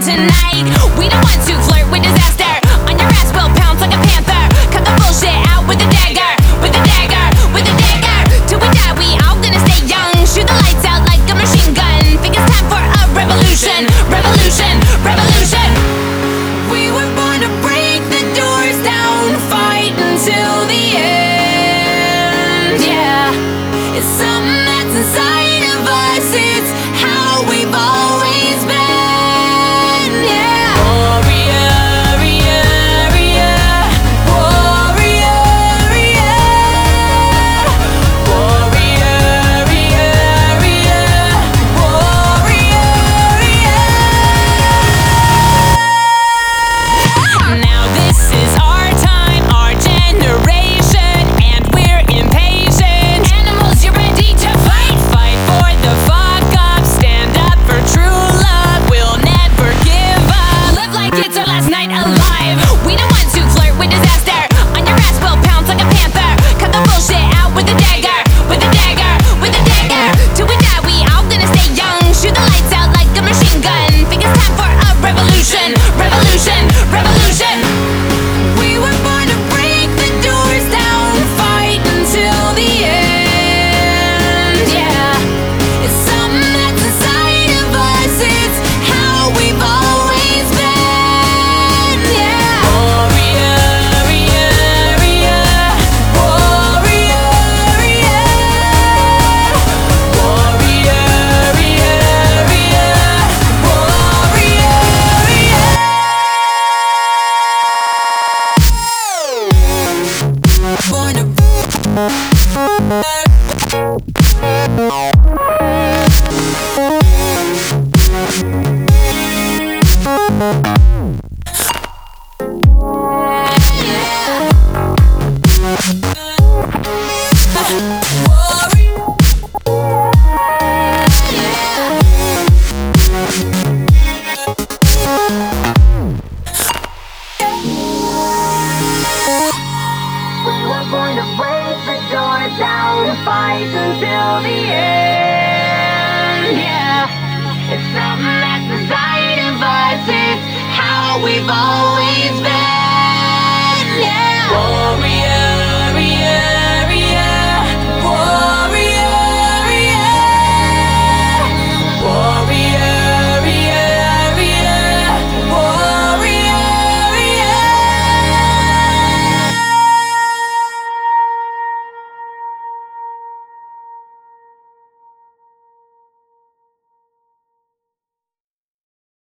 tonight. We don't want to flirt with disaster. On your ass we'll pounce like a panther. Cut the bullshit out with a dagger, with a dagger, with a dagger. Till we die we all gonna stay young. Shoot the lights out like a machine gun. Think it's time for a revolution, revolution, revolution. We were born to break the doors down, fight until the end. Yeah, it's something that's inside of us. It's how we've always been. Yeah. Warrior, warrior, now this is our time, our generation, and we're impatient. Animals, you're ready to fight. Fight for the fuck up. Stand up for true love. We'll never give up. Live like it's our last night alive. We don't want to flirt with disaster. On your ass we'll pounce like a panther. Cut the bullshit out with a dagger, with a dagger, with a dagger. Till we die we all gonna stay young. Shoot the lights out like a machine gun. Think it's time for a revolution, revolution, revolution. We were born to break the doors down, fight until the end. Yeah, it's something that's inside of us. It's how we've always been. Yeah. Warrior, born to break the doors down, fight until the end. Yeah, it's something that's inside of us. It's how we've always been.